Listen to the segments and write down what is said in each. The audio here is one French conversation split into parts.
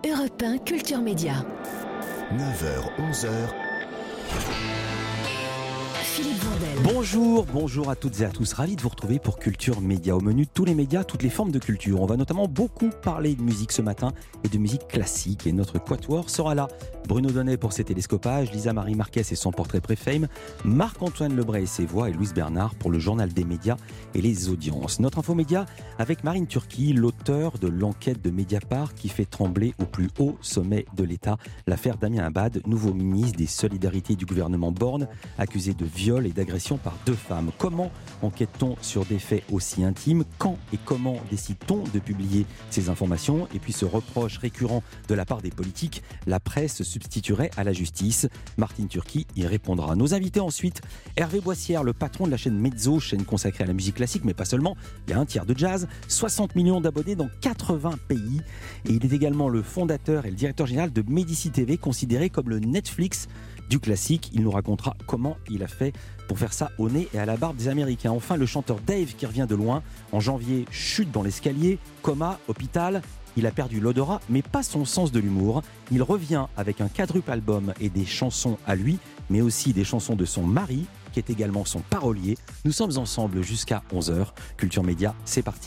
Europe 1 Culture Média. 9h-11h. Philippe Vandel. Bonjour à toutes et à tous. Ravi de vous retrouver pour Culture Média. Au menu, tous les médias, toutes les formes de culture. On va notamment beaucoup parler de musique ce matin et de musique classique. Et notre quatuor sera là. Bruno Donnet pour ses télescopages, Lisa Marie Marquez et son portrait pré-fame, Marc-Antoine Lebray et ses voix et Louise Bernard pour le journal des médias et les audiences. Notre infomédia avec Marine Turki, l'auteur de l'enquête de Mediapart qui fait trembler au plus haut sommet de l'État l'affaire Damien Abad, nouveau ministre des Solidarités du gouvernement Borne, accusé de viol et d'agression par 2 femmes. Comment enquête-t-on sur des faits aussi intimes ? Quand et comment décide-t-on de publier ces informations ? Et puis ce reproche récurrent de la part des politiques, la presse se substituerait à la justice. Martine Turki y répondra. Nos invités ensuite, Hervé Boissière, le patron de la chaîne Mezzo, chaîne consacrée à la musique classique, mais pas seulement. Il y a un tiers de jazz, 60 millions d'abonnés dans 80 pays. Et il est également le fondateur et le directeur général de Medici TV, considéré comme le Netflix du classique. Il nous racontera comment il a fait pour faire ça au nez et à la barbe des Américains. Enfin, le chanteur Dave qui revient de loin. En janvier, chute dans l'escalier, coma, hôpital. Il a perdu l'odorat, mais pas son sens de l'humour. Il revient avec un quadruple album et des chansons à lui, mais aussi des chansons de son mari, qui est également son parolier. Nous sommes ensemble jusqu'à 11h. Culture Média, c'est parti.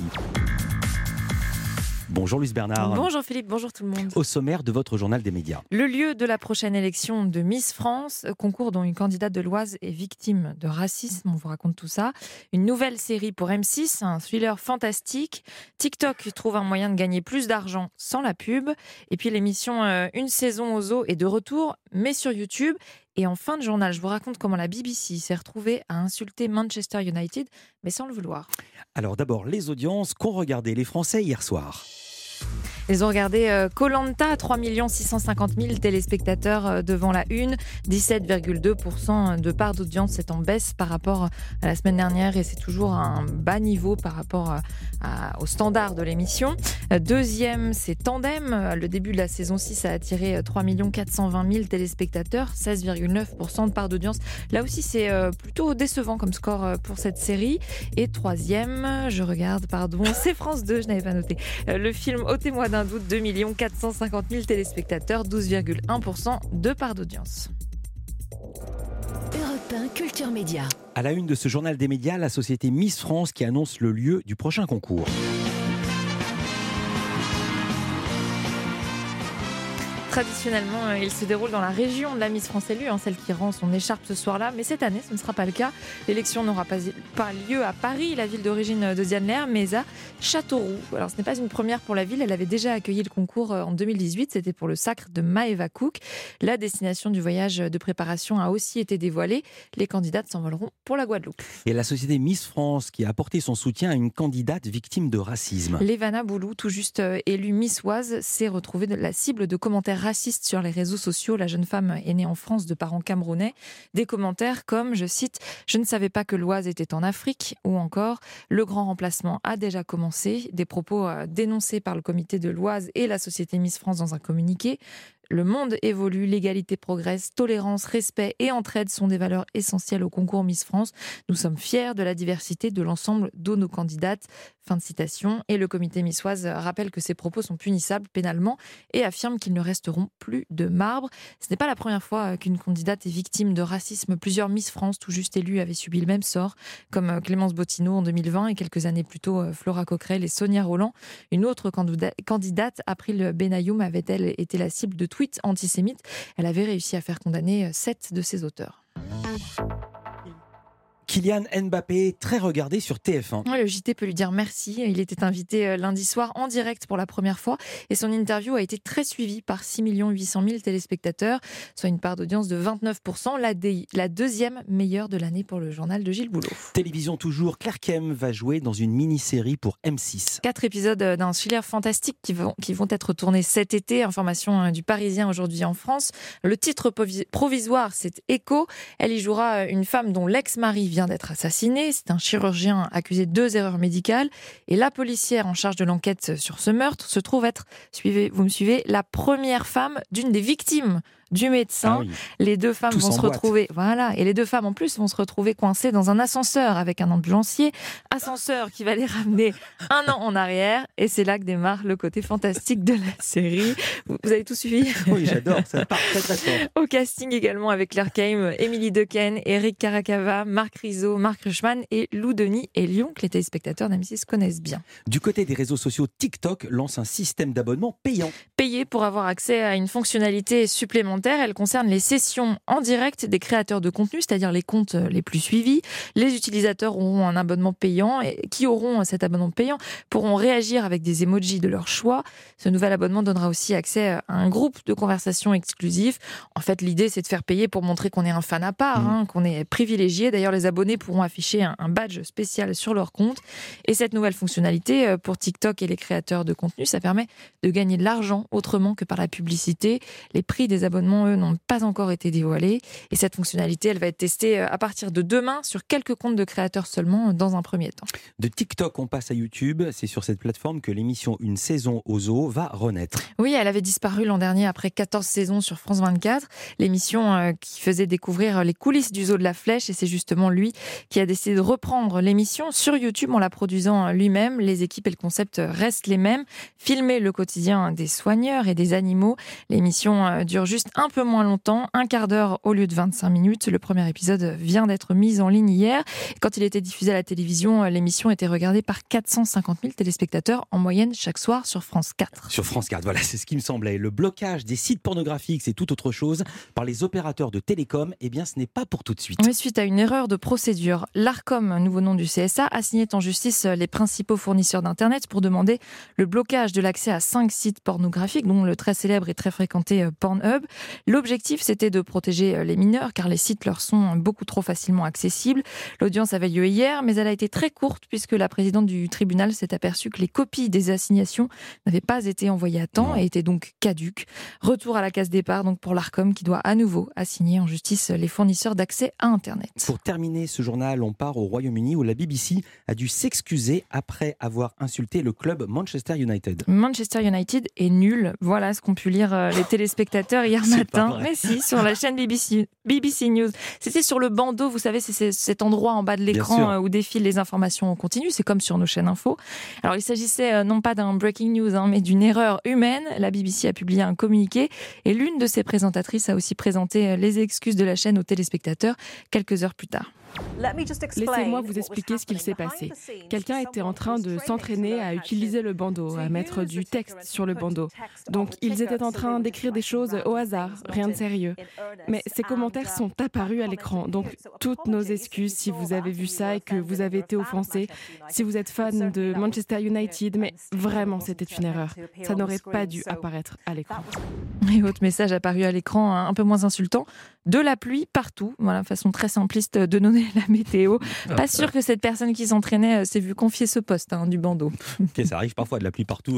Bonjour Louise Bernard. Bonjour Philippe, bonjour tout le monde. Au sommaire de votre journal des médias. Le lieu de la prochaine élection de Miss France, concours dont une candidate de l'Oise est victime de racisme, on vous raconte tout ça. Une nouvelle série pour M6, un thriller fantastique. TikTok trouve un moyen de gagner plus d'argent sans la pub. Et puis l'émission Une saison aux zoo est de retour, mais sur YouTube. Et en fin de journal, je vous raconte comment la BBC s'est retrouvée à insulter Manchester United, mais sans le vouloir. Alors d'abord, les audiences qu'ont regardé les Français hier soir. Ils ont regardé Koh-Lanta, 3 650 000 téléspectateurs devant la une, 17,2% de part d'audience, c'est en baisse par rapport à la semaine dernière et c'est toujours un bas niveau par rapport au standard de l'émission. Deuxième, c'est Tandem, le début de la saison 6 a attiré 3 420 000 téléspectateurs, 16,9% de part d'audience. Là aussi, c'est plutôt décevant comme score pour cette série. Et troisième, c'est France 2, je n'avais pas noté. Le film Ôtez-moi d'un doute, 2 450 000 téléspectateurs, 12,1% de part d'audience. Europe 1 Culture Média. À la une de ce journal des médias, la société Miss France qui annonce le lieu du prochain concours. Traditionnellement, il se déroule dans la région de la Miss France élue, celle qui rend son écharpe ce soir-là. Mais cette année, ce ne sera pas le cas. L'élection n'aura pas lieu à Paris, la ville d'origine de Diane Lair, mais à Châteauroux. Alors, ce n'est pas une première pour la ville. Elle avait déjà accueilli le concours en 2018. C'était pour le sacre de Maëva Cook. La destination du voyage de préparation a aussi été dévoilée. Les candidates s'envoleront pour la Guadeloupe. Et la société Miss France qui a apporté son soutien à une candidate victime de racisme. Lévana Boulou, tout juste élue Miss Oise, s'est retrouvée la cible de commentaires raciste sur les réseaux sociaux. La jeune femme est née en France de parents camerounais. Des commentaires comme, je cite, « Je ne savais pas que l'Oise était en Afrique » ou encore « Le grand remplacement a déjà commencé ». Des propos dénoncés par le comité de l'Oise et la société Miss France dans un communiqué. Le monde évolue, l'égalité progresse, tolérance, respect et entraide sont des valeurs essentielles au concours Miss France. Nous sommes fiers de la diversité de l'ensemble de nos candidates. Fin de citation. Et le comité missoise rappelle que ces propos sont punissables pénalement et affirme qu'ils ne resteront plus de marbre. Ce n'est pas la première fois qu'une candidate est victime de racisme. Plusieurs Miss France tout juste élues avaient subi le même sort, comme Clémence Bottineau en 2020 et quelques années plus tôt Flora Coquerel et Sonia Roland. Une autre candidate, April Benayoum, avait-elle été la cible de tweets antisémites. Elle avait réussi à faire condamner 7 de ses auteurs. Kylian Mbappé, très regardé sur TF1. Ouais, le JT peut lui dire merci. Il était invité lundi soir en direct pour la première fois et son interview a été très suivie par 6 800 000 téléspectateurs, soit une part d'audience de 29%, la deuxième meilleure de l'année pour le journal de Gilles Boulot. Télévision toujours, Claire Kem va jouer dans une mini-série pour M6. 4 épisodes d'un thriller fantastique qui vont être tournés cet été. Information du Parisien aujourd'hui en France. Le titre provisoire, c'est Echo. Elle y jouera une femme dont l'ex-mari vient vient d'être assassiné. C'est un chirurgien accusé de 2 erreurs médicales. Et la policière en charge de l'enquête sur ce meurtre se trouve être, vous me suivez, la première femme d'une des victimes du médecin. Ah oui. Les 2 femmes Tous vont en se boîte. retrouver, et les 2 femmes en plus vont se retrouver coincées dans un ascenseur avec un ambulancier, ascenseur qui va les ramener un an en arrière, et c'est là que démarre le côté fantastique de la série. Vous avez tout suivi? Oui, j'adore, ça part très très fort. Au casting également avec Claire Kaim, Émilie Dequesne, Eric Caracava, Marc Rizzo, Marc Rushman et Lou Denis et Lyon, que les téléspectateurs d'M6 connaissent bien. Du côté des réseaux sociaux, TikTok lance un système d'abonnement payant. Payer pour avoir accès à une fonctionnalité supplémentaire, elle concerne les sessions en direct des créateurs de contenu, c'est-à-dire les comptes les plus suivis. Les utilisateurs auront un abonnement payant et qui auront cet abonnement payant pourront réagir avec des emojis de leur choix. Ce nouvel abonnement donnera aussi accès à un groupe de conversation exclusif. En fait, l'idée, c'est de faire payer pour montrer qu'on est un fan à part, qu'on est privilégié. D'ailleurs, les abonnés pourront afficher un badge spécial sur leur compte. Et cette nouvelle fonctionnalité, pour TikTok et les créateurs de contenu, ça permet de gagner de l'argent autrement que par la publicité. Les prix des abonnements, eux, n'ont pas encore été dévoilés. Et cette fonctionnalité, elle va être testée à partir de demain sur quelques comptes de créateurs seulement dans un premier temps. De TikTok, on passe à YouTube. C'est sur cette plateforme que l'émission Une saison au zoo va renaître. Oui, elle avait disparu l'an dernier après 14 saisons sur France 24. L'émission qui faisait découvrir les coulisses du zoo de la Flèche. Et c'est justement lui qui a décidé de reprendre l'émission sur YouTube en la produisant lui-même. Les équipes et le concept restent les mêmes. Filmer le quotidien des soigneurs et des animaux. L'émission dure juste un peu moins longtemps, un quart d'heure au lieu de 25 minutes. Le premier épisode vient d'être mis en ligne hier. Quand il était diffusé à la télévision, l'émission était regardée par 450 000 téléspectateurs en moyenne chaque soir sur France 4. Sur France 4, voilà, c'est ce qui me semblait. Le blocage des sites pornographiques, c'est tout autre chose. Par les opérateurs de télécom, eh bien, ce n'est pas pour tout de suite. Oui, suite à une erreur de procédure, l'Arcom, nouveau nom du CSA, a signé en justice les principaux fournisseurs d'Internet pour demander le blocage de l'accès à 5 sites pornographiques, dont le très célèbre et très fréquenté Pornhub. L'objectif, c'était de protéger les mineurs, car les sites leur sont beaucoup trop facilement accessibles. L'audience avait lieu hier, mais elle a été très courte, puisque la présidente du tribunal s'est aperçue que les copies des assignations n'avaient pas été envoyées à temps et étaient donc caduques. Retour à la case départ donc pour l'Arcom, qui doit à nouveau assigner en justice les fournisseurs d'accès à Internet. Pour terminer ce journal, on part au Royaume-Uni où la BBC a dû s'excuser après avoir insulté le club Manchester United. Manchester United est nul. Voilà ce qu'ont pu lire les téléspectateurs hier matin. Mais si, sur la chaîne BBC News. C'était sur le bandeau, vous savez, c'est cet endroit en bas de l'écran où défilent les informations en continu. C'est comme sur nos chaînes info. Alors, il s'agissait non pas d'un breaking news, mais d'une erreur humaine. La BBC a publié un communiqué et l'une de ses présentatrices a aussi présenté les excuses de la chaîne aux téléspectateurs quelques heures plus tard. Laissez-moi vous expliquer ce qu'il s'est passé. Quelqu'un était en train de s'entraîner à utiliser le bandeau, à mettre du texte sur le bandeau. Donc, ils étaient en train d'écrire des choses au hasard, rien de sérieux. Mais ces commentaires sont apparus à l'écran. Donc, toutes nos excuses si vous avez vu ça et que vous avez été offensé. Si vous êtes fan de Manchester United, mais vraiment, c'était une erreur. Ça n'aurait pas dû apparaître à l'écran. Et autre message apparu à l'écran, un peu moins insultant. De la pluie partout. Voilà, façon très simpliste de donner la météo. Pas sûr que cette personne qui s'entraînait s'est vue confier ce poste du bandeau. Okay, ça arrive parfois de la pluie partout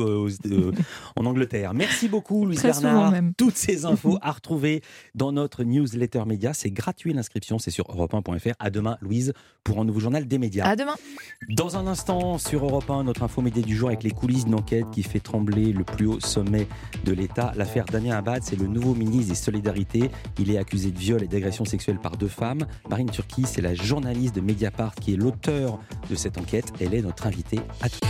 en Angleterre. Merci beaucoup, Louise très Bernard. Même. Toutes ces infos à retrouver dans notre newsletter média. C'est gratuit l'inscription, c'est sur europe1.fr. À demain, Louise, pour un nouveau journal des médias. À demain. Dans un instant, sur Europe 1, notre info média du jour avec les coulisses d'une enquête qui fait trembler le plus haut sommet de l'État. L'affaire Damien Abad, c'est le nouveau ministre des Solidarités. Il est accusé de viol et d'agression sexuelle par 2 femmes. Marine Turki, c'est la journaliste de Mediapart qui est l'auteur de cette enquête. Elle est notre invitée à tout.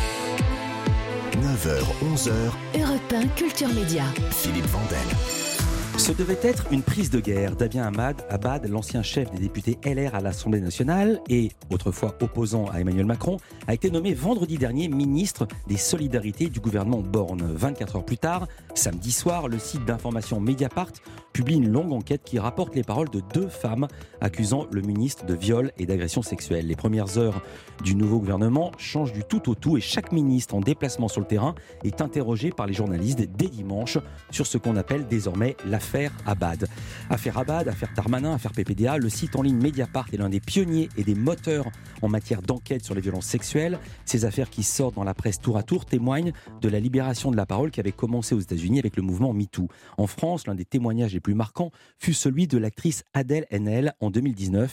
9h, 11h, Europe 1 Culture Média. Philippe Vandel. Ce devait être une prise de guerre. Damien Abad, l'ancien chef des députés LR à l'Assemblée nationale et autrefois opposant à Emmanuel Macron, a été nommé vendredi dernier ministre des Solidarités du gouvernement Borne. 24 heures plus tard, samedi soir, le site d'information Mediapart publie une longue enquête qui rapporte les paroles de 2 femmes accusant le ministre de viol et d'agression sexuelle. Les premières heures du nouveau gouvernement changent du tout au tout et chaque ministre en déplacement sur le terrain est interrogé par les journalistes dès dimanche sur ce qu'on appelle désormais l'affaire Abad. Affaire Abad, affaire Darmanin, affaire PPDA, le site en ligne Mediapart est l'un des pionniers et des moteurs en matière d'enquête sur les violences sexuelles. Ces affaires qui sortent dans la presse tour à tour témoignent de la libération de la parole qui avait commencé aux États-Unis avec le mouvement MeToo. En France, l'un des témoignages les plus marquants fut celui de l'actrice Adèle Haenel en 2019.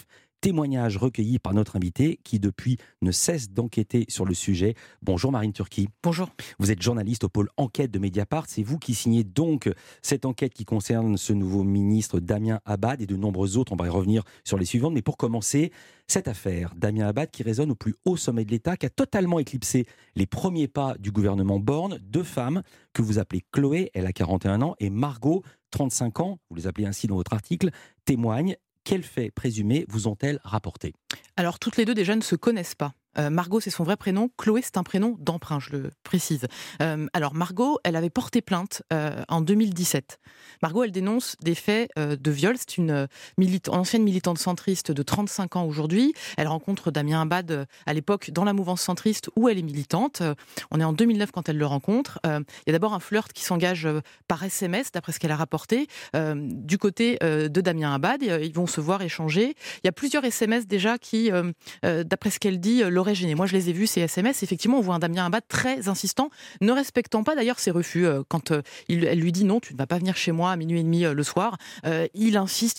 Témoignages recueillis par notre invité qui depuis ne cesse d'enquêter sur le sujet. Bonjour Marine Turki. Bonjour. Vous êtes journaliste au pôle enquête de Mediapart. C'est vous qui signez donc cette enquête qui concerne ce nouveau ministre Damien Abad et de nombreux autres. On va y revenir sur les suivantes. Mais pour commencer, cette affaire, Damien Abad qui résonne au plus haut sommet de l'État, qui a totalement éclipsé les premiers pas du gouvernement Borne. Deux femmes que vous appelez Chloé, elle a 41 ans, et Margot, 35 ans, vous les appelez ainsi dans votre article, témoignent. Quels faits présumés vous ont-elles rapporté ? Alors, toutes les deux déjà ne se connaissent pas. Margot, c'est son vrai prénom. Chloé, c'est un prénom d'emprunt, je le précise. Alors, Margot, elle avait porté plainte en 2017. Margot, elle dénonce des faits de viol. C'est une ancienne militante centriste de 35 ans aujourd'hui. Elle rencontre Damien Abad à l'époque dans la mouvance centriste où elle est militante. On est en 2009 quand elle le rencontre. Il y a d'abord un flirt qui s'engage par SMS, d'après ce qu'elle a rapporté, du côté de Damien Abad. Ils vont se voir, échanger. Il y a plusieurs SMS déjà qui, d'après ce qu'elle dit, l'auraient gêné. Moi, je les ai vus, ces SMS. Effectivement, on voit un Damien Abad très insistant, ne respectant pas d'ailleurs ses refus. Quand elle lui dit non, tu ne vas pas venir chez moi à minuit et demi le soir, il insiste.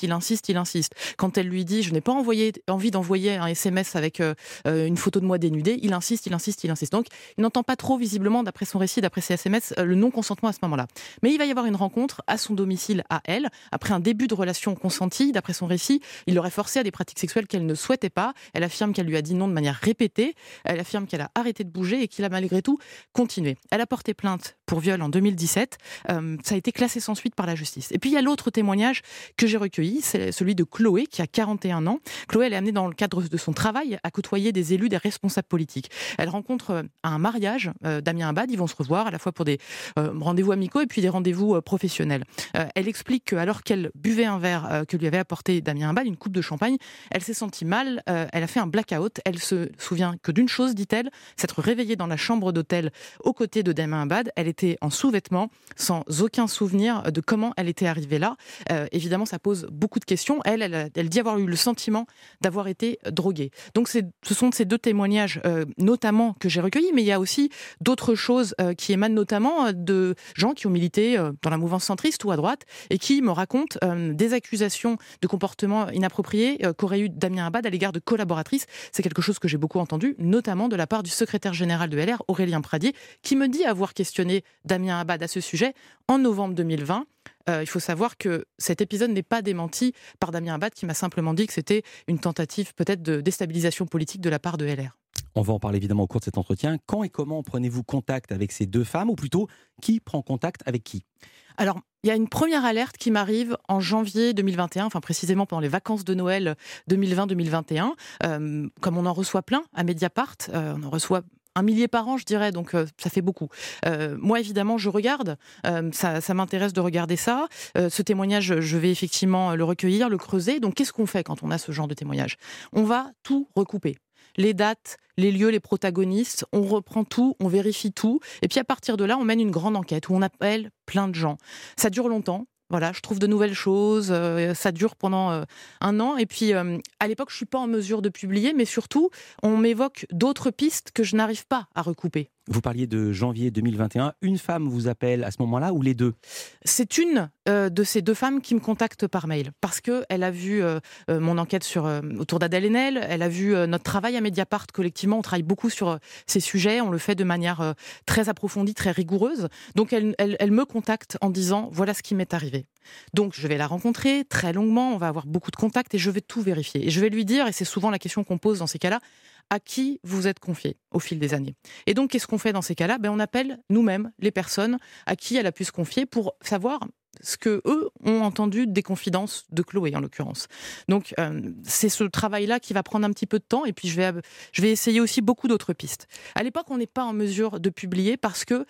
Quand elle lui dit je n'ai pas envie d'envoyer un SMS avec une photo de moi dénudée, il insiste. Donc, il n'entend pas trop visiblement, d'après son récit, d'après ses SMS, le non-consentement à ce moment-là. Mais il va y avoir une rencontre à son domicile à elle, après un début de relation consentie. D'après son récit, il l'aurait forcée à des pratiques sexuelles qu'elle ne souhaitait pas. Elle affirme qu'elle lui a dit non de manière répétée. Elle affirme qu'elle a arrêté de bouger et qu'il a malgré tout continué. Elle a porté plainte pour viol en 2017. Ça a été classé sans suite par la justice. Et puis il y a l'autre témoignage que j'ai recueilli, c'est celui de Chloé qui a 41 ans. Chloé, elle est amenée dans le cadre de son travail à côtoyer des élus, des responsables politiques. Elle rencontre à un mariage Damien Abad. Ils vont se revoir à la fois pour des rendez-vous amicaux et puis des rendez-vous professionnels. Elle explique qu'alors qu'elle buvait un verre que lui avait apporté Damien Abad, une coupe de champagne, elle s'est sentie mal. Elle a fait un blackout. Elle se souvient que d'une chose, dit-elle, s'être réveillée dans la chambre d'hôtel aux côtés de Damien Abad. Elle était en sous-vêtements, sans aucun souvenir de comment elle était arrivée là. Évidemment, ça pose beaucoup de questions. Elle dit avoir eu le sentiment d'avoir été droguée. Donc, ce sont ces deux témoignages, notamment, que j'ai recueillis, mais il y a aussi d'autres choses qui émanent notamment de gens qui ont milité dans la mouvance centriste ou à droite et qui me racontent des accusations de comportement inapproprié qu'aurait eu Damien Abad à l'égard de collaboratrices. C'est quelque chose que j'ai beaucoup entendu, notamment de la part du secrétaire général de LR, Aurélien Pradier, qui me dit avoir questionné Damien Abad à ce sujet en novembre 2020. Il faut savoir que cet épisode n'est pas démenti par Damien Abad, qui m'a simplement dit que c'était une tentative peut-être de déstabilisation politique de la part de LR. On va en parler évidemment au cours de cet entretien. Quand et comment prenez-vous contact avec ces deux femmes, ou plutôt, qui prend contact avec qui ? Alors, il y a une première alerte qui m'arrive en janvier 2021, enfin précisément pendant les vacances de Noël 2020-2021. Comme on en reçoit plein à Mediapart, on en reçoit 1 millier par an, je dirais, donc ça fait beaucoup. Moi, évidemment, je regarde, ça m'intéresse de regarder ça. Ce témoignage, je vais effectivement le recueillir, le creuser. Donc, qu'est-ce qu'on fait quand on a ce genre de témoignage ? On va tout recouper. Les dates, les lieux, les protagonistes, on reprend tout, on vérifie tout, et puis à partir de là, on mène une grande enquête où on appelle plein de gens. Ça dure longtemps. Voilà, je trouve de nouvelles choses, ça dure pendant 1 an, et puis à l'époque, je suis pas en mesure de publier, mais surtout, on m'évoque d'autres pistes que je n'arrive pas à recouper. Vous parliez de janvier 2021. Une femme vous appelle à ce moment-là, ou les deux ? C'est une de ces deux femmes qui me contacte par mail, parce qu'elle a vu mon enquête autour d'Adèle Haenel, elle a vu notre travail à Mediapart collectivement, on travaille beaucoup sur ces sujets, on le fait de manière très approfondie, très rigoureuse. Donc elle me contacte en disant « voilà ce qui m'est arrivé ». Donc je vais la rencontrer très longuement, on va avoir beaucoup de contacts et je vais tout vérifier. Et je vais lui dire, et c'est souvent la question qu'on pose dans ces cas-là, à qui vous êtes confié au fil des années. Et donc, qu'est-ce qu'on fait dans ces cas-là ? On appelle nous-mêmes les personnes à qui elle a pu se confier pour savoir ce que eux ont entendu des confidences de Chloé, en l'occurrence. Donc, c'est ce travail-là qui va prendre un petit peu de temps, et puis je vais essayer aussi beaucoup d'autres pistes. À l'époque, on n'est pas en mesure de publier parce que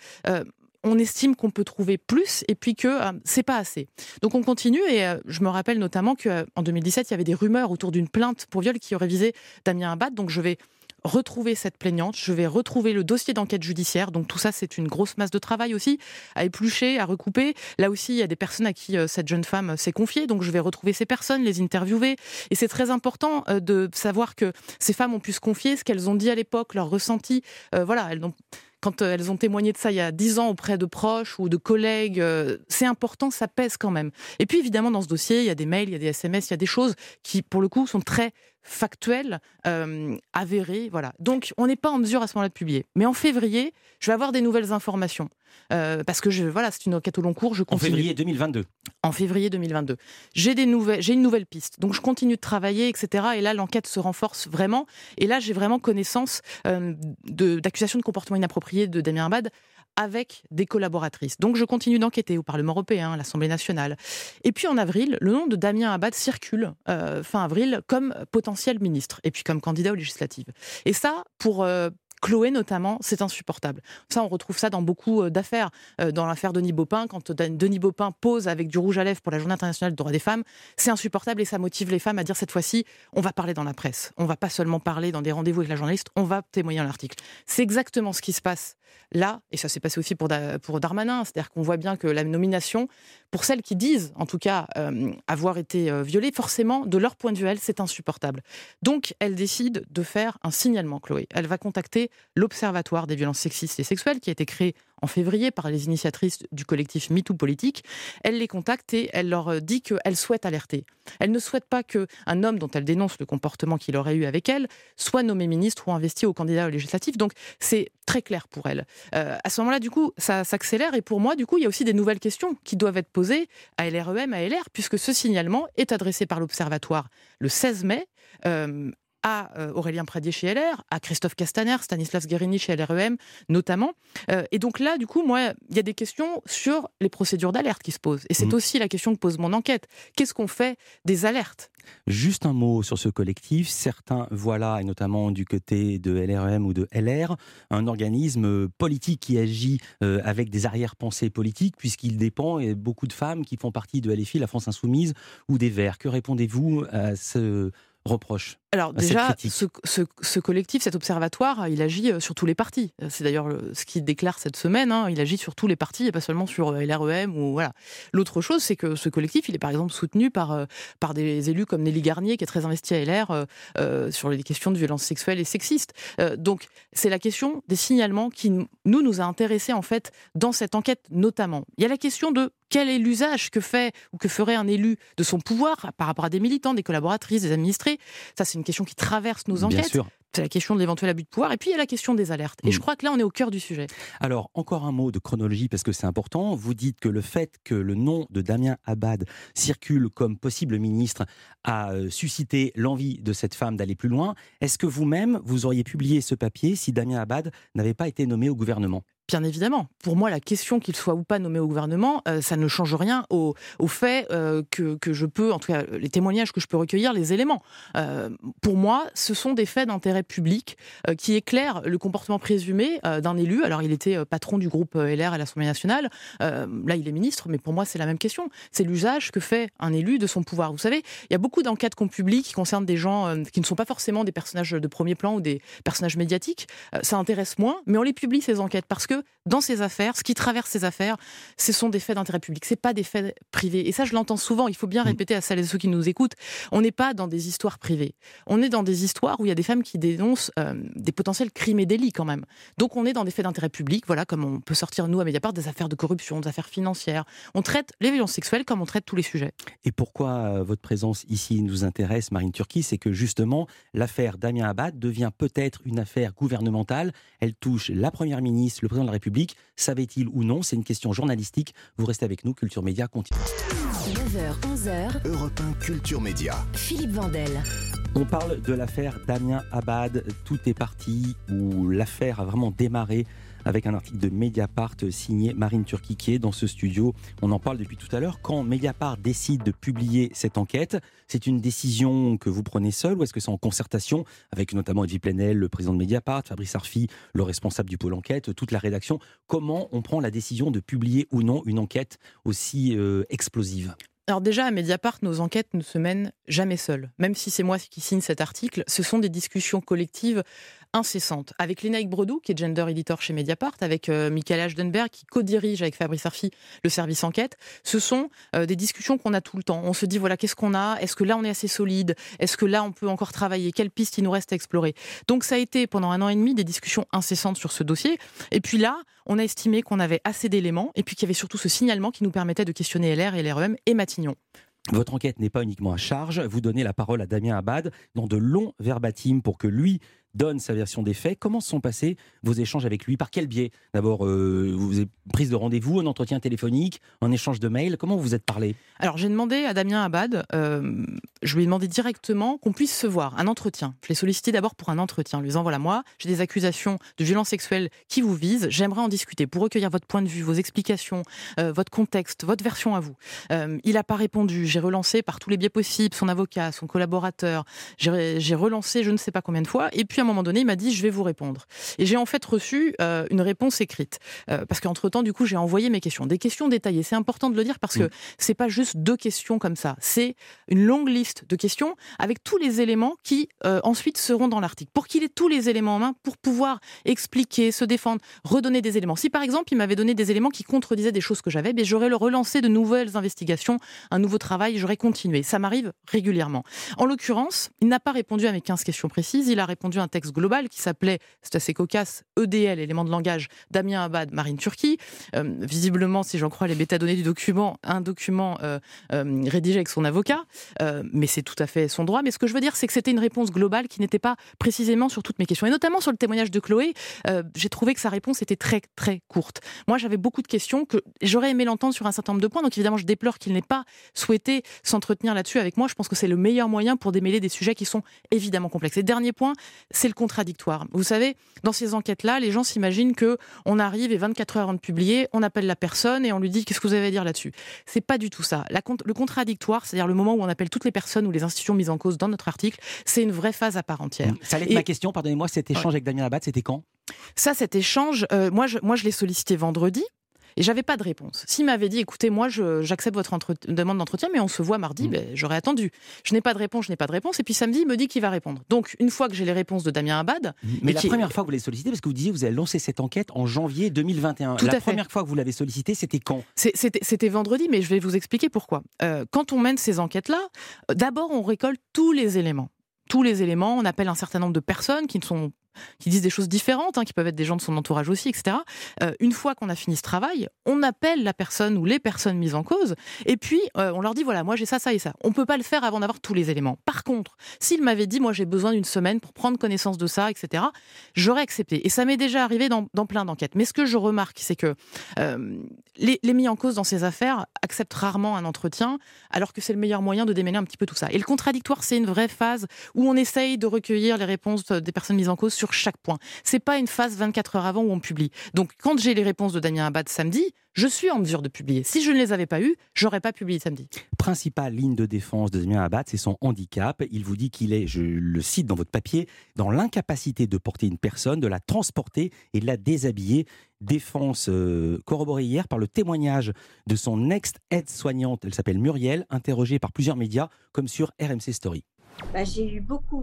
on estime qu'on peut trouver plus et puis que c'est pas assez. Donc on continue et je me rappelle notamment qu'en 2017, il y avait des rumeurs autour d'une plainte pour viol qui aurait visé Damien Abad. Donc je vais retrouver cette plaignante, je vais retrouver le dossier d'enquête judiciaire. Donc tout ça, c'est une grosse masse de travail aussi, à éplucher, à recouper. Là aussi, il y a des personnes à qui cette jeune femme s'est confiée. Donc je vais retrouver ces personnes, les interviewer. Et c'est très important de savoir que ces femmes ont pu se confier, ce qu'elles ont dit à l'époque, leurs ressentis. Voilà, quand elles ont témoigné de ça il y a 10 ans auprès de proches ou de collègues, c'est important, ça pèse quand même. Et puis évidemment, dans ce dossier, il y a des mails, il y a des SMS, il y a des choses qui, pour le coup, sont très factuelles, avérées. Voilà. Donc, on n'est pas en mesure à ce moment-là de publier. Mais en février, je vais avoir des nouvelles informations. Parce que c'est une enquête au long cours, je continue. En février 2022. En février 2022. J'ai une nouvelle piste. Donc, je continue de travailler, etc. Et là, l'enquête se renforce vraiment. Et là, j'ai vraiment connaissance d'accusations de comportement inapproprié de Damien Abad avec des collaboratrices. Donc, je continue d'enquêter au Parlement européen, à l'Assemblée nationale. Et puis, en avril, le nom de Damien Abad circule, fin avril, comme potentiel ministre, et puis comme candidat aux législatives. Et ça, pour Chloé notamment, c'est insupportable. Ça, on retrouve ça dans beaucoup d'affaires. Dans l'affaire Denis Baupin, quand Denis Baupin pose avec du rouge à lèvres pour la Journée internationale des droits des femmes, c'est insupportable et ça motive les femmes à dire cette fois-ci, on va parler dans la presse. On va pas seulement parler dans des rendez-vous avec la journaliste, on va témoigner un article. C'est exactement ce qui se passe là, et ça s'est passé aussi pour Darmanin. C'est-à-dire qu'on voit bien que la nomination, pour celles qui disent, en tout cas, avoir été violées, forcément, de leur point de vue, c'est insupportable. Donc, elle décide de faire un signalement, Chloé. Elle va contacter l'Observatoire des violences sexistes et sexuelles, qui a été créé en février par les initiatrices du collectif MeToo Politique. Elle les contacte et elle leur dit qu'elle souhaite alerter. Elle ne souhaite pas qu'un homme dont elle dénonce le comportement qu'il aurait eu avec elle soit nommé ministre ou investi au candidat aux législatives. Donc, c'est très clair pour elle. À ce moment-là, du coup, ça s'accélère. Et pour moi, du coup, il y a aussi des nouvelles questions qui doivent être posées à LREM, à LR, puisque ce signalement est adressé par l'Observatoire le 16 mai à Aurélien Pradier chez LR, à Christophe Castaner, Stanislas Guerini chez LREM notamment. Et donc là, du coup, moi, il y a des questions sur les procédures d'alerte qui se posent. Et c'est aussi la question que pose mon enquête. Qu'est-ce qu'on fait des alertes ? Juste un mot sur ce collectif. Certains voient là, et notamment du côté de LREM ou de LR, un organisme politique qui agit avec des arrière-pensées politiques, puisqu'il dépend, et beaucoup de femmes qui font partie de LFI, la France Insoumise, ou des Verts. Que répondez-vous à ce reproche ? Alors déjà, ce collectif, cet observatoire, il agit sur tous les partis. C'est d'ailleurs ce qu'il déclare cette semaine. Il agit sur tous les partis et pas seulement sur LREM. Voilà. L'autre chose, c'est que ce collectif, il est par exemple soutenu par des élus comme Nelly Garnier, qui est très investie à LR sur les questions de violences sexuelles et sexistes. Donc c'est la question des signalements qui nous a intéressés en fait dans cette enquête notamment. Il y a la question de quel est l'usage que fait ou que ferait un élu de son pouvoir par rapport à des militants, des collaboratrices, des administrés. Ça, c'est une question qui traverse nos enquêtes. Bien sûr. C'est la question de l'éventuel abus de pouvoir. Et puis, il y a la question des alertes. Et je crois que là, on est au cœur du sujet. Alors, encore un mot de chronologie, parce que c'est important. Vous dites que le fait que le nom de Damien Abad circule comme possible ministre a suscité l'envie de cette femme d'aller plus loin. Est-ce que vous-même, vous auriez publié ce papier si Damien Abad n'avait pas été nommé au gouvernement ? Bien évidemment. Pour moi, la question qu'il soit ou pas nommé au gouvernement, ça ne change rien au fait que je peux, en tout cas, les témoignages que je peux recueillir, les éléments. Pour moi, ce sont des faits d'intérêt public qui éclairent le comportement présumé d'un élu. Alors, il était patron du groupe LR à l'Assemblée nationale. Là, il est ministre, mais pour moi, c'est la même question. C'est l'usage que fait un élu de son pouvoir. Vous savez, il y a beaucoup d'enquêtes qu'on publie qui concernent des gens qui ne sont pas forcément des personnages de premier plan ou des personnages médiatiques. Ça intéresse moins, mais on les publie, ces enquêtes, parce que dans ces affaires, ce qui traverse ces affaires, ce sont des faits d'intérêt public. C'est pas des faits privés. Et ça, je l'entends souvent. Il faut bien répéter à celles et ceux qui nous écoutent. On n'est pas dans des histoires privées. On est dans des histoires où il y a des femmes qui dénoncent des potentiels crimes et délits quand même. Donc on est dans des faits d'intérêt public. Voilà, comme on peut sortir nous à Mediapart des affaires de corruption, des affaires financières. On traite les violences sexuelles comme on traite tous les sujets. Et pourquoi votre présence ici nous intéresse, Marine Turki, c'est que justement l'affaire Damien Abad devient peut-être une affaire gouvernementale. Elle touche la Première ministre, le président de la République. Savait-il ou non? C'est une question journalistique. Vous restez avec nous, Culture Média continue. 9h, 11h. Europe 1 Culture Média. Philippe Vandel. On parle de l'affaire Damien Abad. Tout est parti où l'affaire a vraiment démarré avec un article de Mediapart signé Marine Turki qui est dans ce studio. On en parle depuis tout à l'heure. Quand Mediapart décide de publier cette enquête, c'est une décision que vous prenez seul ou est-ce que c'est en concertation avec notamment Edwy Plenel, le président de Mediapart, Fabrice Arfi, le responsable du pôle enquête, toute la rédaction? Comment on prend la décision de publier ou non une enquête aussi explosive? Alors déjà, à Mediapart, nos enquêtes ne se mènent jamais seules. Même si c'est moi qui signe cet article, ce sont des discussions collectives incessantes. Avec Lénaïque Bredou, qui est gender editor chez Mediapart, avec Michael Ashdenberg, qui co-dirige avec Fabrice Arfi le service enquête. Ce sont des discussions qu'on a tout le temps. On se dit, voilà, qu'est-ce qu'on a? Est-ce que là, on est assez solide? Est-ce que là, on peut encore travailler? Quelles pistes il nous reste à explorer? Donc ça a été, pendant 1 an et demi, des discussions incessantes sur ce dossier. Et puis là, on a estimé qu'on avait assez d'éléments et puis qu'il y avait surtout ce signalement qui nous permettait de questionner LR et LREM et Matignon. Votre enquête n'est pas uniquement à charge. Vous donnez la parole à Damien Abad dans de longs verbatim pour que lui donne sa version des faits. Comment se sont passés vos échanges avec lui? Par quel biais? D'abord, vous avez prise de rendez-vous, un entretien téléphonique, un échange de mails. Comment vous vous êtes parlé? Alors, j'ai demandé à Damien Abad, je lui ai demandé directement qu'on puisse se voir, un entretien. Je l'ai sollicité d'abord pour un entretien, en lui disant, voilà, moi, j'ai des accusations de violence sexuelle qui vous visent, j'aimerais en discuter pour recueillir votre point de vue, vos explications, votre contexte, votre version à vous. Il n'a pas répondu, j'ai relancé par tous les biais possibles, son avocat, son collaborateur, j'ai relancé je ne sais pas combien de fois, et puis à un moment donné, il m'a dit, je vais vous répondre. Et j'ai en fait reçu une réponse écrite, parce qu'entre-temps, du coup, j'ai envoyé mes questions, des questions détaillées, c'est important de le dire, parce que c'est pas juste 2 questions comme ça, c'est une longue liste de questions avec tous les éléments qui ensuite seront dans l'article, pour qu'il ait tous les éléments en main pour pouvoir expliquer, se défendre, redonner des éléments. Si par exemple il m'avait donné des éléments qui contredisaient des choses que j'avais, j'aurais relancé de nouvelles investigations, un nouveau travail, j'aurais continué. Ça m'arrive régulièrement. En l'occurrence, il n'a pas répondu à mes 15 questions précises, il a répondu à un texte global qui s'appelait, c'est assez cocasse, EDL, éléments de langage, Damien Abad, Marine Turki. Visiblement, si j'en crois les métadonnées du document, un document rédigé avec son avocat, mais c'est tout à fait son droit. Mais ce que je veux dire, c'est que c'était une réponse globale qui n'était pas précisément sur toutes mes questions. Et notamment sur le témoignage de Chloé, j'ai trouvé que sa réponse était très, très courte. Moi, j'avais beaucoup de questions que j'aurais aimé l'entendre sur un certain nombre de points. Donc évidemment, je déplore qu'il n'ait pas souhaité s'entretenir là-dessus avec moi. Je pense que c'est le meilleur moyen pour démêler des sujets qui sont évidemment complexes. Et dernier point, c'est le contradictoire. Vous savez, dans ces enquêtes-là, les gens s'imaginent qu'on arrive et 24 heures avant de publier, on appelle la personne et on lui dit « qu'est-ce que vous avez à dire là-dessus ?» C'est pas du tout ça. Le contradictoire, c'est-à-dire le moment où on appelle toutes les personnes ou les institutions mises en cause dans notre article, c'est une vraie phase à part entière. Ça allait être ma question, pardonnez-moi, cet échange avec Damien Abad, c'était quand? Ça, cet échange, moi je l'ai sollicité vendredi. Et j'avais pas de réponse. S'il m'avait dit, écoutez, moi, j'accepte votre demande d'entretien, mais on se voit mardi, j'aurais attendu. Je n'ai pas de réponse. Et puis samedi, il me dit qu'il va répondre. Donc, une fois que j'ai les réponses de Damien Abad... Mais la première fois que vous l'avez sollicité, parce que vous disiez, vous avez lancé cette enquête en janvier 2021. La première fois que vous l'avez sollicité, c'était quand? C'était vendredi, mais je vais vous expliquer pourquoi. Quand on mène ces enquêtes-là, d'abord, on récolte tous les éléments. On appelle un certain nombre de personnes qui disent des choses différentes, qui peuvent être des gens de son entourage aussi, etc. Une fois qu'on a fini ce travail, on appelle la personne ou les personnes mises en cause, et puis on leur dit, voilà, moi j'ai ça, ça et ça. On ne peut pas le faire avant d'avoir tous les éléments. Par contre, s'il m'avait dit, moi j'ai besoin d'une semaine pour prendre connaissance de ça, etc., j'aurais accepté. Et ça m'est déjà arrivé dans plein d'enquêtes. Mais ce que je remarque, c'est que les mis en cause dans ces affaires acceptent rarement un entretien, alors que c'est le meilleur moyen de démêler un petit peu tout ça. Et le contradictoire, c'est une vraie phase où on essaye de recueillir les réponses des personnes mises en cause sur chaque point. C'est pas une phase 24 heures avant où on publie. Donc, quand j'ai les réponses de Damien Abad samedi, je suis en mesure de publier. Si je ne les avais pas eues, j'aurais pas publié samedi. Principale ligne de défense de Damien Abad, c'est son handicap. Il vous dit qu'il est, je le cite dans votre papier, dans l'incapacité de porter une personne, de la transporter et de la déshabiller. Défense corroborée hier par le témoignage de son ex-aide-soignante, elle s'appelle Muriel, interrogée par plusieurs médias, comme sur RMC Story. J'ai eu beaucoup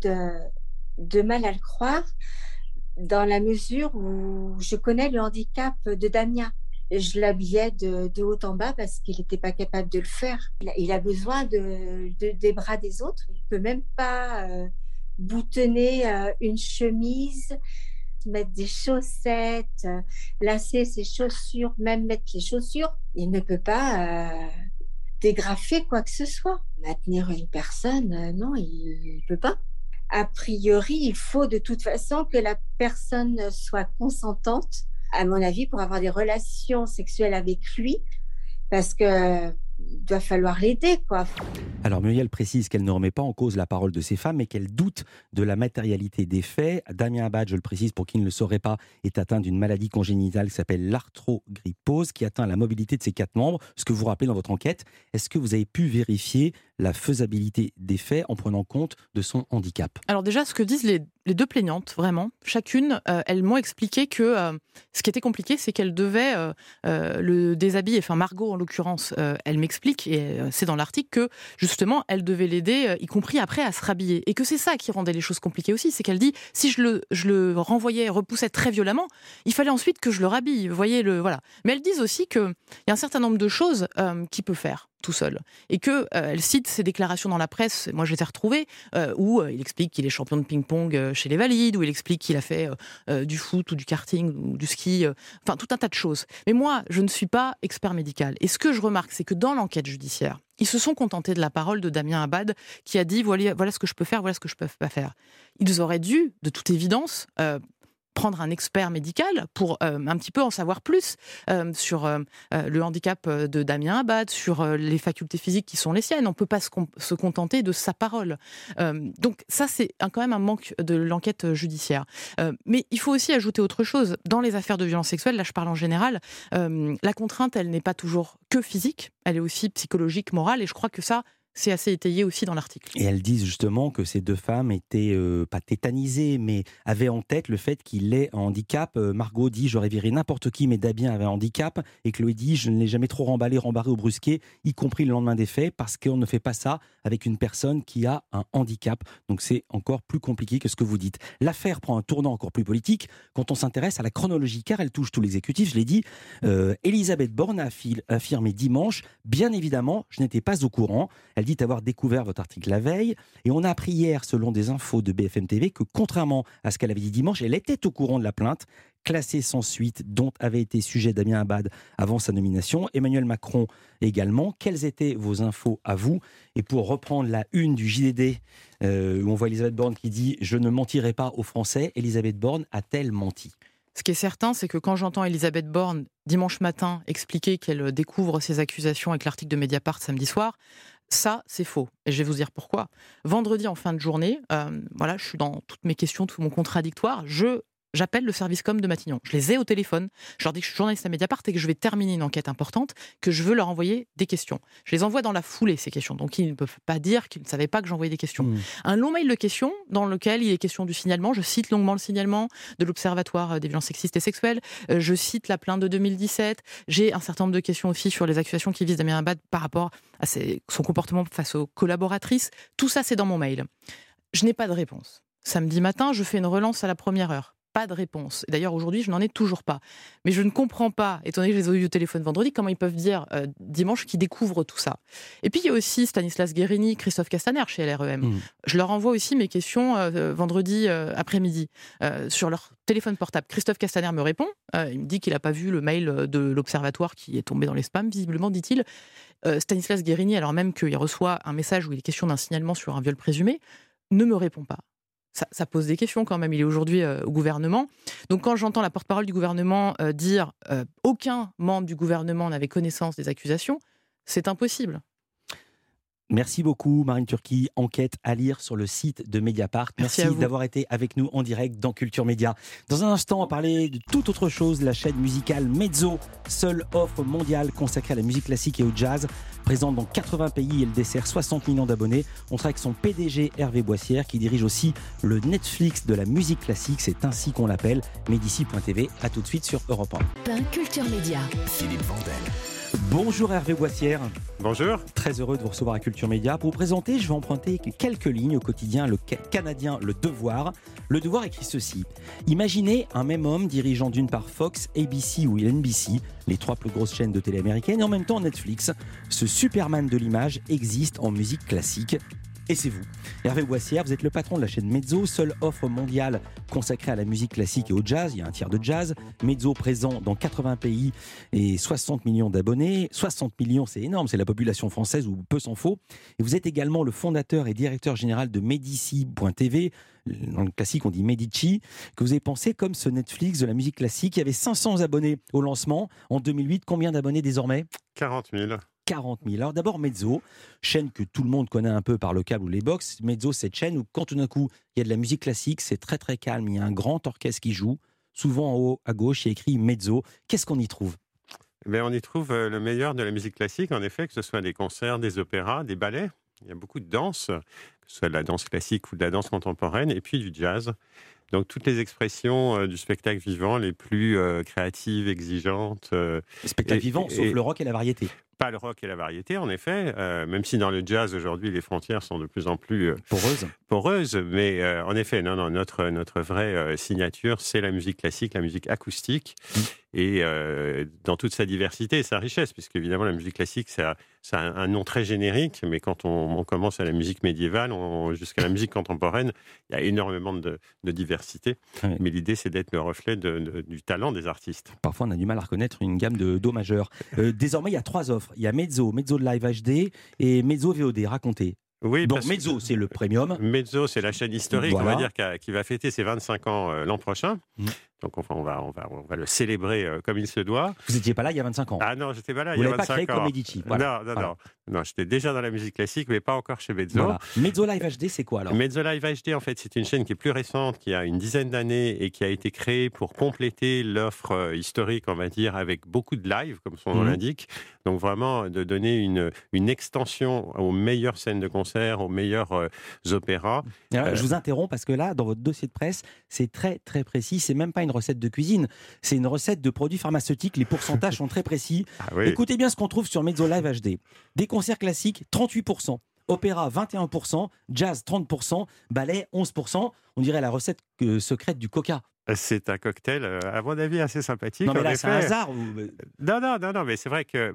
de mal à le croire, dans la mesure où je connais le handicap de Damien. Je l'habillais de haut en bas parce qu'il n'était pas capable de le faire. Il a besoin des bras des autres. Il ne peut même pas boutonner une chemise, mettre des chaussettes, lasser ses chaussures, même mettre les chaussures. Il ne peut pas dégrafer quoi que ce soit. Maintenir une personne, non, il ne peut pas. A priori, il faut de toute façon que la personne soit consentante, à mon avis, pour avoir des relations sexuelles avec lui, parce que il doit falloir l'aider, quoi. Alors Muriel précise qu'elle ne remet pas en cause la parole de ces femmes, mais qu'elle doute de la matérialité des faits. Damien Abad, je le précise pour qui ne le saurait pas, est atteint d'une maladie congénitale qui s'appelle l'arthrogrypose, qui atteint la mobilité de ses 4 membres, ce que vous rappelez dans votre enquête. Est-ce que vous avez pu vérifier la faisabilité des faits en prenant compte de son handicap? Alors déjà, ce que disent les 2 plaignantes, vraiment, chacune, elles m'ont expliqué que ce qui était compliqué, c'est qu'elle devait le déshabiller. Enfin, Margot, en l'occurrence, elle m'explique, et c'est dans l'article, que justement, elle devait l'aider, y compris après, à se rhabiller. Et que c'est ça qui rendait les choses compliquées aussi, c'est qu'elle dit, si je le renvoyais, repoussais très violemment, il fallait ensuite que je le rhabille. Vous voyez, voilà. Mais elles disent aussi qu'il y a un certain nombre de choses qu'il peut faire. tout seul. Et qu'elle cite ses déclarations dans la presse, moi je les ai retrouvées, où il explique qu'il est champion de ping-pong chez les valides, où il explique qu'il a fait du foot ou du karting ou du ski, enfin tout un tas de choses. Mais moi, je ne suis pas expert médical. Et ce que je remarque, c'est que dans l'enquête judiciaire, ils se sont contentés de la parole de Damien Abad qui a dit voilà ce que je peux faire, voilà ce que je peux pas faire. Ils auraient dû, de toute évidence, prendre un expert médical pour un petit peu en savoir plus sur le handicap de Damien Abad, sur les facultés physiques qui sont les siennes. On ne peut pas se contenter de sa parole. Donc ça, c'est quand même un manque de l'enquête judiciaire. Mais il faut aussi ajouter autre chose. Dans les affaires de violences sexuelles, là je parle en général, la contrainte, elle n'est pas toujours que physique, elle est aussi psychologique, morale, et je crois que ça, c'est assez étayé aussi dans l'article. Et elles disent justement que ces deux femmes étaient pas tétanisées, mais avaient en tête le fait qu'il ait un handicap. Margot dit « j'aurais viré n'importe qui, mais Damien avait un handicap ». Et Chloé dit « je ne l'ai jamais trop rembarré ou brusqué, y compris le lendemain des faits, parce qu'on ne fait pas ça avec une personne qui a un handicap ». Donc c'est encore plus compliqué que ce que vous dites. L'affaire prend un tournant encore plus politique quand on s'intéresse à la chronologie, car elle touche tout l'exécutif. Je l'ai dit, Elisabeth Borne a affirmé dimanche « bien évidemment, je n'étais pas au courant ». Elle dit avoir découvert votre article la veille, et on a appris hier, selon des infos de BFM TV, que contrairement à ce qu'elle avait dit dimanche, elle était au courant de la plainte, classée sans suite, dont avait été sujet Damien Abad avant sa nomination. Emmanuel Macron également. Quelles étaient vos infos à vous? Et pour reprendre la une du JDD, où on voit Elisabeth Borne qui dit « je ne mentirai pas aux Français », Elisabeth Borne a-t-elle menti? Ce qui est certain, c'est que quand j'entends Elisabeth Borne, dimanche matin, expliquer qu'elle découvre ses accusations avec l'article de Mediapart samedi soir, ça, c'est faux. Et je vais vous dire pourquoi. Vendredi, en fin de journée, je suis dans toutes mes questions, tout mon contradictoire, j'appelle le service com de Matignon. Je les ai au téléphone. Je leur dis que je suis journaliste à Mediapart et que je vais terminer une enquête importante, que je veux leur envoyer des questions. Je les envoie dans la foulée, ces questions. Donc, ils ne peuvent pas dire qu'ils ne savaient pas que j'envoyais des questions. Un long mail de questions dans lequel il est question du signalement. Je cite longuement le signalement de l'Observatoire des violences sexistes et sexuelles. Je cite la plainte de 2017. J'ai un certain nombre de questions aussi sur les accusations qui visent Damien Abad par rapport à son comportement face aux collaboratrices. Tout ça, c'est dans mon mail. Je n'ai pas de réponse. Samedi matin, je fais une relance à la première heure. Pas de réponse. D'ailleurs, aujourd'hui, je n'en ai toujours pas. Mais je ne comprends pas, étant donné que je les ai eu au téléphone vendredi, comment ils peuvent dire dimanche qu'ils découvrent tout ça. Et puis, il y a aussi Stanislas Guérini, Christophe Castaner chez LREM. Je leur envoie aussi mes questions vendredi après-midi sur leur téléphone portable. Christophe Castaner me répond. Il me dit qu'il n'a pas vu le mail de l'Observatoire qui est tombé dans les spams, visiblement, dit-il. Stanislas Guérini, alors même qu'il reçoit un message où il est question d'un signalement sur un viol présumé, ne me répond pas. Ça pose des questions quand même. Il est aujourd'hui au gouvernement. Donc quand j'entends la porte-parole du gouvernement dire aucun membre du gouvernement n'avait connaissance des accusations, c'est impossible. Merci beaucoup Marine Turki, enquête à lire sur le site de Mediapart. Merci d'avoir été avec nous en direct dans Culture Média. Dans un instant, on va parler de toute autre chose, la chaîne musicale Mezzo, seule offre mondiale consacrée à la musique classique et au jazz, présente dans 80 pays, elle dessert 60 millions d'abonnés. On sera avec son PDG Hervé Boissière qui dirige aussi le Netflix de la musique classique, c'est ainsi qu'on l'appelle, Medici.tv. À tout de suite sur Europe 1. Culture Média. Philippe Vandel. Bonjour Hervé Boissière. Bonjour. Très heureux de vous recevoir à Culture Média. Pour vous présenter, je vais emprunter quelques lignes au quotidien canadien Le Devoir. Le Devoir écrit ceci. Imaginez un même homme dirigeant d'une part Fox, ABC ou NBC, les trois plus grosses chaînes de télé américaines, et en même temps Netflix. Ce Superman de l'image existe en musique classique. Et c'est vous. Hervé Boissière, vous êtes le patron de la chaîne Mezzo, seule offre mondiale consacrée à la musique classique et au jazz. Il y a un tiers de jazz. Mezzo présent dans 80 pays et 60 millions d'abonnés. 60 millions, c'est énorme, c'est la population française ou peu s'en faut. Et vous êtes également le fondateur et directeur général de Medici.tv. Dans le classique, on dit Medici, que vous avez pensé comme ce Netflix de la musique classique. Il y avait 500 abonnés au lancement en 2008. Combien d'abonnés désormais ? 40 000. 40 000. Alors d'abord Mezzo, chaîne que tout le monde connaît un peu par le câble ou les box. Mezzo, cette chaîne où quand tout d'un coup il y a de la musique classique, c'est très très calme. Il y a un grand orchestre qui joue. Souvent en haut à gauche, il y a écrit Mezzo. Qu'est-ce qu'on y trouve ? On y trouve le meilleur de la musique classique, en effet, que ce soit des concerts, des opéras, des ballets. Il y a beaucoup de danse, que ce soit de la danse classique ou de la danse contemporaine, et puis du jazz. Donc toutes les expressions du spectacle vivant les plus créatives, exigeantes. Spectacle vivant, sauf le rock et la variété. Pas le rock et la variété, en effet, même si dans le jazz, aujourd'hui, les frontières sont de plus en plus poreuses. Mais en effet, non, notre vraie signature, c'est la musique classique, la musique acoustique, et dans toute sa diversité et sa richesse, puisque évidemment, la musique classique, ça a un nom très générique, mais quand on commence à la musique médiévale jusqu'à la musique contemporaine, il y a énormément de diversité. Oui. Mais l'idée, c'est d'être le reflet du talent des artistes. Parfois, on a du mal à reconnaître une gamme de do majeur. Désormais, il y a 3 offres. Il y a Mezzo de Live HD et Mezzo VOD. Racontez. Oui, donc Mezzo, c'est le premium. Mezzo, c'est la chaîne historique, on va dire, qui va fêter ses 25 ans l'an prochain. Donc enfin, on va le célébrer comme il se doit. Vous n'étiez pas là il y a 25 ans? Ah non, j'étais pas là il y a 25 ans. Vous l'avez pas créé comme Medici. Voilà. Non, j'étais déjà dans la musique classique, mais pas encore chez Mezzo. Voilà. Mezzo Live HD, c'est quoi alors? Mezzo Live HD, en fait, c'est une chaîne qui est plus récente, qui a une dizaine d'années et qui a été créée pour compléter l'offre historique, on va dire, avec beaucoup de live, comme son nom l'indique. Donc vraiment, de donner une extension aux meilleures scènes de concert, aux meilleurs opéras. Alors, je vous interromps parce que là, dans votre dossier de presse, c'est très très précis. C'est même pas une recette de cuisine, c'est une recette de produits pharmaceutiques. Les pourcentages sont très précis. Ah oui. Écoutez bien ce qu'on trouve sur Mezzo Live HD. Des concerts classiques, 38%. Opéra, 21%. Jazz, 30%. Ballet, 11%. On dirait la recette secrète du Coca. C'est un cocktail, à mon avis, assez sympathique. Non, mais là, c'est un hasard ou... Non, mais c'est vrai que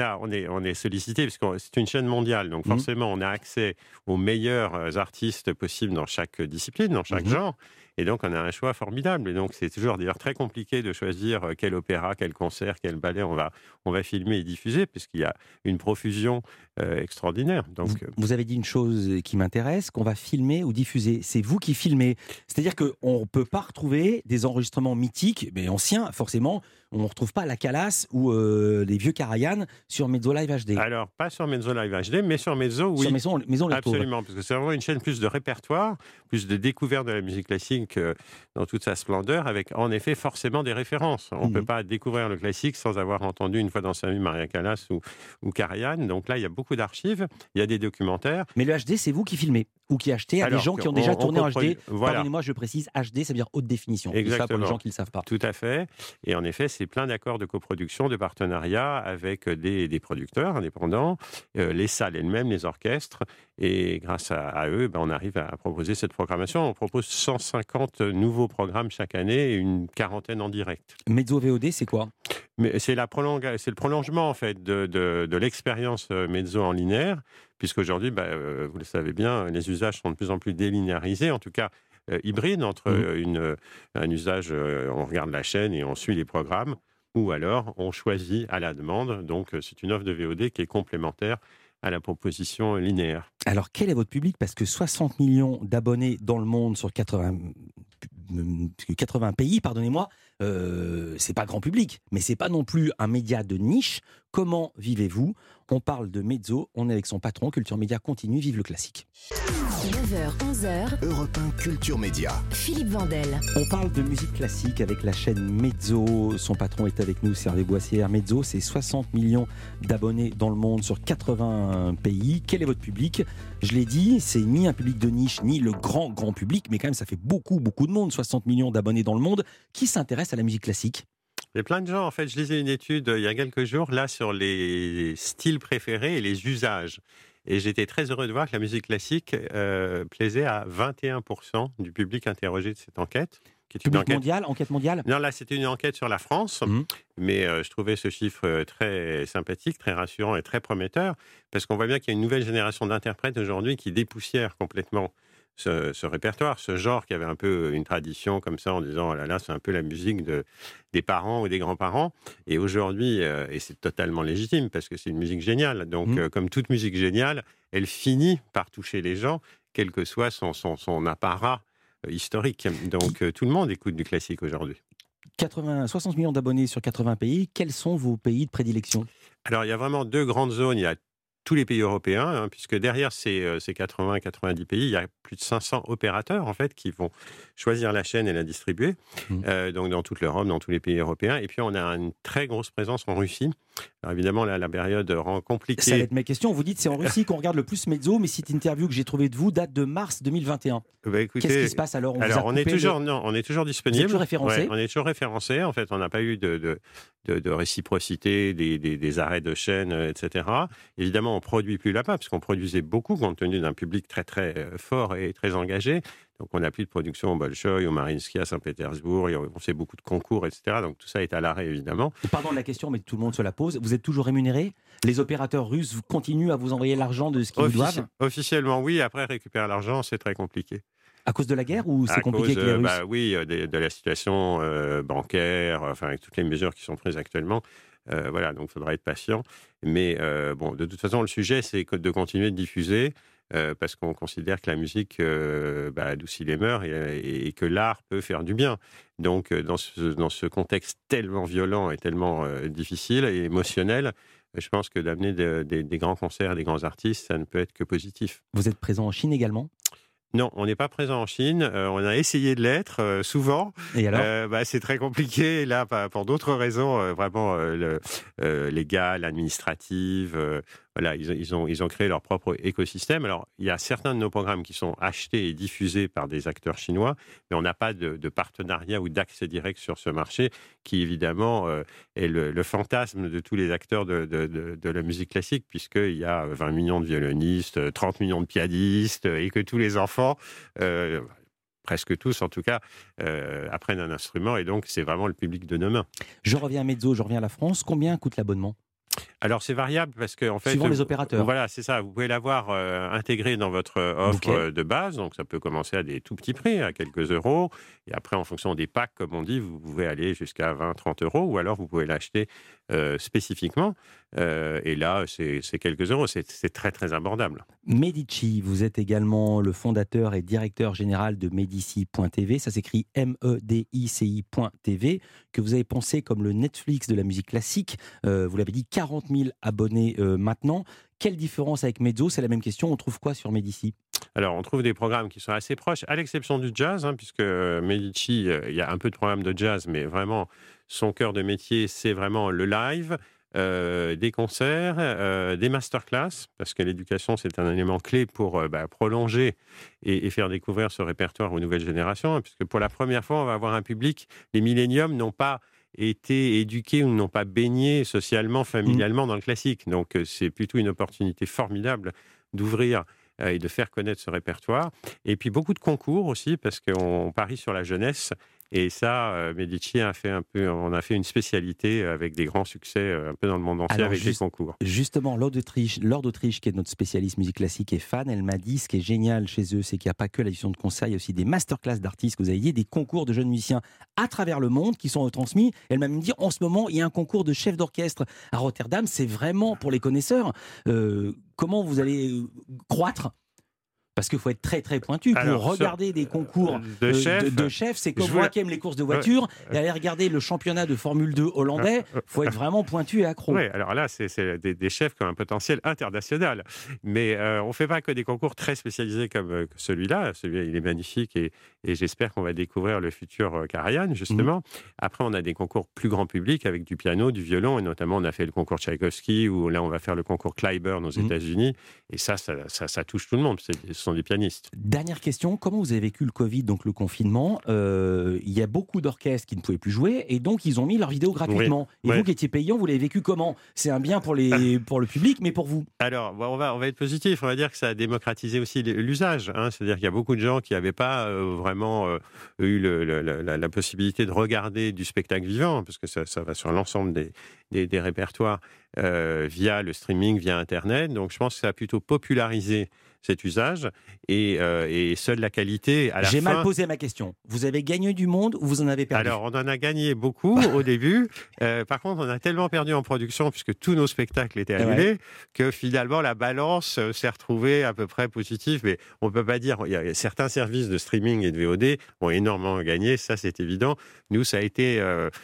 on est sollicité, parce que c'est une chaîne mondiale, donc forcément, on a accès aux meilleurs artistes possibles dans chaque discipline, dans chaque genre. Et donc, on a un choix formidable. Et donc, c'est toujours d'ailleurs très compliqué de choisir quel opéra, quel concert, quel ballet on va filmer et diffuser, puisqu'il y a une profusion extraordinaire. Donc, vous avez dit une chose qui m'intéresse, qu'on va filmer ou diffuser. C'est vous qui filmez. C'est-à-dire qu'on ne peut pas retrouver des enregistrements mythiques, mais anciens, forcément. On ne retrouve pas la Calas ou les vieux Karajan sur Mezzo Live HD. Alors, pas sur Mezzo Live HD, mais sur Mezzo, oui. Sur Mezzo, absolument, parce que c'est vraiment une chaîne plus de répertoire, plus de découverte de la musique classique dans toute sa splendeur, avec en effet forcément des références. On ne peut pas découvrir le classique sans avoir entendu une fois dans sa vie Maria Callas ou Karajan. Donc là, il y a beaucoup d'archives, il y a des documentaires. Mais le HD, c'est vous qui filmez ou qui achetez à des gens qui ont déjà tourné en HD. Voilà. Pardonnez-moi, je précise, HD, ça veut dire haute définition. Exactement. Ça pour les gens qui ne le savent pas. Tout à fait. Et en effet, c'est plein d'accords de coproduction, de partenariat avec des producteurs indépendants, les salles elles-mêmes, les orchestres. Et grâce à eux, on arrive à proposer cette programmation. On propose 150 nouveaux programmes chaque année et une quarantaine en direct. Mezzo VOD, c'est quoi? Mais c'est le prolongement en fait de l'expérience Mezzo en linéaire, puisqu'aujourd'hui, vous le savez bien, les usages sont de plus en plus délinéarisés, en tout cas hybrides, entre un usage, on regarde la chaîne et on suit les programmes, ou alors on choisit à la demande. Donc c'est une offre de VOD qui est complémentaire à la proposition linéaire. Alors quel est votre public? Parce que 60 millions d'abonnés dans le monde sur 80 pays, pardonnez-moi, c'est pas grand public, mais c'est pas non plus un média de niche. Comment vivez-vous? On parle de Mezzo, on est avec son patron. Culture Média continue, vive le classique. 9h, 11h. Europe 1 Culture Média. Philippe Vandel. On parle de musique classique avec la chaîne Mezzo. Son patron est avec nous, Hervé Boissière. Mezzo, c'est 60 millions d'abonnés dans le monde sur 80 pays. Quel est votre public? Je l'ai dit, c'est ni un public de niche, ni le grand public, mais quand même, ça fait beaucoup de monde, 60 millions d'abonnés dans le monde. Qui s'intéresse à la musique classique? Il y a plein de gens, en fait, je lisais une étude il y a quelques jours, là, sur les styles préférés et les usages. Et j'étais très heureux de voir que la musique classique plaisait à 21% du public interrogé de cette enquête. Qui est une enquête mondiale? Non, là, c'était une enquête sur la France, mais je trouvais ce chiffre très sympathique, très rassurant et très prometteur, parce qu'on voit bien qu'il y a une nouvelle génération d'interprètes aujourd'hui qui dépoussière complètement ce répertoire, ce genre qui avait un peu une tradition comme ça en disant oh là là, c'est un peu la musique des parents ou des grands-parents. Et aujourd'hui, et c'est totalement légitime parce que c'est une musique géniale. Donc, comme toute musique géniale, elle finit par toucher les gens, quel que soit son apparat historique. Donc, tout le monde écoute du classique aujourd'hui. 60 millions d'abonnés sur 80 pays. Quels sont vos pays de prédilection? Alors, il y a vraiment 2 grandes zones. Il y a tous les pays européens, puisque derrière ces 80-90 pays, il y a plus de 500 opérateurs, en fait, qui vont choisir la chaîne et la distribuer, donc dans toute l'Europe, dans tous les pays européens. Et puis, on a une très grosse présence en Russie, Alors évidemment, là, la période rend compliqué. Ça va être mes questions. Vous dites c'est en Russie qu'on regarde le plus Mezzo, mais cette interview que j'ai trouvée de vous date de mars 2021. Écoutez, qu'est-ce qui se passe alors? On est toujours disponible. Vous êtes toujours référencé? Ouais, on est toujours référencé. En fait, on n'a pas eu de réciprocité, des arrêts de chaîne, etc. Évidemment, on ne produit plus là-bas, parce qu'on produisait beaucoup compte tenu d'un public très très fort et très engagé. Donc, on n'a plus de production au Bolchoï, au Mariinsky, à Saint-Pétersbourg. On fait beaucoup de concours, etc. Donc, tout ça est à l'arrêt, évidemment. Pardon de la question, mais tout le monde se la pose. Vous êtes toujours rémunéré? Les opérateurs russes continuent à vous envoyer l'argent de ce qu'ils vous doivent? Officiellement, oui. Après, récupérer l'argent, c'est très compliqué. À cause de la guerre ou c'est compliqué avec les Russes? Oui, de la situation bancaire, avec toutes les mesures qui sont prises actuellement. Voilà, donc il faudra être patient. Mais de toute façon, le sujet, c'est de continuer de diffuser. Parce qu'on considère que la musique adoucit les mœurs et que l'art peut faire du bien. Donc, dans ce contexte tellement violent et tellement difficile et émotionnel, je pense que d'amener des grands concerts, des grands artistes, ça ne peut être que positif. Vous êtes présent en Chine également? Non, on n'est pas présent en Chine. On a essayé de l'être souvent. Et alors c'est très compliqué là, pour d'autres raisons, vraiment légales, administratives. Voilà, ils ont créé leur propre écosystème. Alors, il y a certains de nos programmes qui sont achetés et diffusés par des acteurs chinois, mais on n'a pas de partenariat ou d'accès direct sur ce marché, qui évidemment est le fantasme de tous les acteurs de la musique classique, puisqu'il y a 20 millions de violonistes, 30 millions de pianistes, et que tous les enfants, presque tous en tout cas, apprennent un instrument, et donc c'est vraiment le public de demain. Je reviens à Mezzo, je reviens à la France. Combien coûte l'abonnement? Alors, c'est variable parce que, en fait. Suivant les opérateurs. Voilà, c'est ça. Vous pouvez l'avoir intégré dans votre offre de base. Donc, ça peut commencer à des tout petits prix, à quelques euros. Et après, en fonction des packs, comme on dit, vous pouvez aller jusqu'à 20-30 euros. Ou alors, vous pouvez l'acheter spécifiquement. Et là, c'est quelques euros. C'est très, très abordable. Medici, vous êtes également le fondateur et directeur général de Medici.tv. Ça s'écrit MEDICI.tv, que vous avez pensé comme le Netflix de la musique classique. Vous l'avez dit, 40 000 abonnés maintenant. Quelle différence avec Mezzo? C'est la même question. On trouve quoi sur Medici? Alors, on trouve des programmes qui sont assez proches, à l'exception du jazz, puisque Medici, il y a un peu de programmes de jazz, mais vraiment, son cœur de métier, c'est vraiment le live, des concerts, des masterclass, parce que l'éducation, c'est un élément clé pour prolonger et faire découvrir ce répertoire aux nouvelles générations, puisque pour la première fois, on va avoir un public, les milléniums n'ont pas été éduqués ou n'ont pas baigné socialement, familialement dans le classique. Donc, c'est plutôt une opportunité formidable d'ouvrir et de faire connaître ce répertoire. Et puis, beaucoup de concours aussi, parce qu'on parie sur la jeunesse. Et ça, Medici on a fait une spécialité avec des grands succès un peu dans le monde entier. Alors, avec les concours. Justement, Laure d'Autriche, qui est notre spécialiste musique classique et fan, elle m'a dit ce qui est génial chez eux, c'est qu'il n'y a pas que la diffusion de concerts, il y a aussi des masterclass d'artistes, que vous avez dit, des concours de jeunes musiciens à travers le monde qui sont retransmis. Elle m'a même dit, en ce moment, il y a un concours de chef d'orchestre à Rotterdam. C'est vraiment pour les connaisseurs. Comment vous allez croître? Parce qu'il faut être très très pointu pour regarder des concours de chefs. C'est comme moi qui aime les courses de voiture et aller regarder le championnat de Formule 2 hollandais. Il faut être vraiment pointu et accro. Oui, alors là, c'est des chefs qui ont un potentiel international. Mais on ne fait pas que des concours très spécialisés comme celui-là. Celui-là, il est magnifique et j'espère qu'on va découvrir le futur Karajan, justement. Après, on a des concours plus grand public avec du piano, du violon, et notamment, on a fait le concours Tchaïkovski, où là, on va faire le concours Clyburn aux États-Unis. Et ça touche tout le monde. Ce sont des pianistes. Dernière question, comment vous avez vécu le Covid, donc le confinement? Il y a beaucoup d'orchestres qui ne pouvaient plus jouer, et donc ils ont mis leurs vidéos gratuitement. Et vous qui étiez payant, vous l'avez vécu comment? C'est un bien pour le public, mais pour vous? Alors, on va être positif. On va dire que ça a démocratisé aussi l'usage. C'est-à-dire qu'il y a beaucoup de gens qui n'avaient pas vraiment eu la possibilité de regarder du spectacle vivant, parce que ça va sur l'ensemble des répertoires via le streaming, via Internet. Donc, je pense que ça a plutôt popularisé cet usage et seule la qualité à la fin... J'ai mal posé ma question. Vous avez gagné du monde ou vous en avez perdu? Alors, on en a gagné beaucoup au début. Par contre, on a tellement perdu en production, puisque tous nos spectacles étaient annulés, que finalement, la balance s'est retrouvée à peu près positive. Mais on ne peut pas dire... Il y a certains services de streaming et de VOD ont énormément gagné, ça c'est évident. Nous, ça a été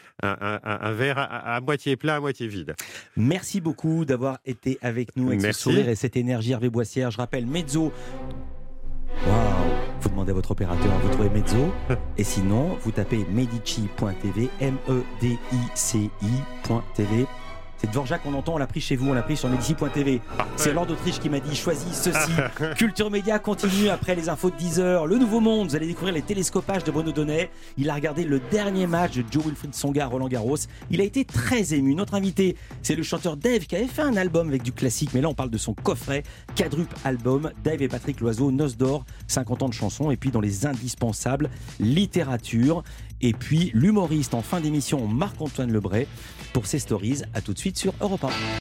un verre à moitié plein, à moitié vide. Merci beaucoup d'avoir été avec nous, avec ce sourire et cette énergie. Hervé Boissière, je rappelle, Mezzo. Waouh! Vous demandez à votre opérateur, vous trouvez Mezzo. Et sinon, vous tapez medici.tv, MEDICI.tv. C'est Dvorak qu'on entend, on l'a pris chez vous, on l'a pris sur Medici.tv. C'est Lord d'Autriche qui m'a dit choisis ceci. Culture Média continue après les infos de 10h. Le Nouveau Monde, vous allez découvrir les télescopages de Bruno Donnet. Il a regardé le dernier match de Jo-Wilfried Tsonga à Roland-Garros. Il a été très ému. Notre invité, c'est le chanteur Dave qui avait fait un album avec du classique, mais là on parle de son coffret, quadruple album, Dave et Patrick Loiseau, Noces d'or, 50 ans de chansons, et puis dans les indispensables, littérature, et puis l'humoriste en fin d'émission Marc-Antoine Lebray pour ses stories. À tout de suite sur Europe 1.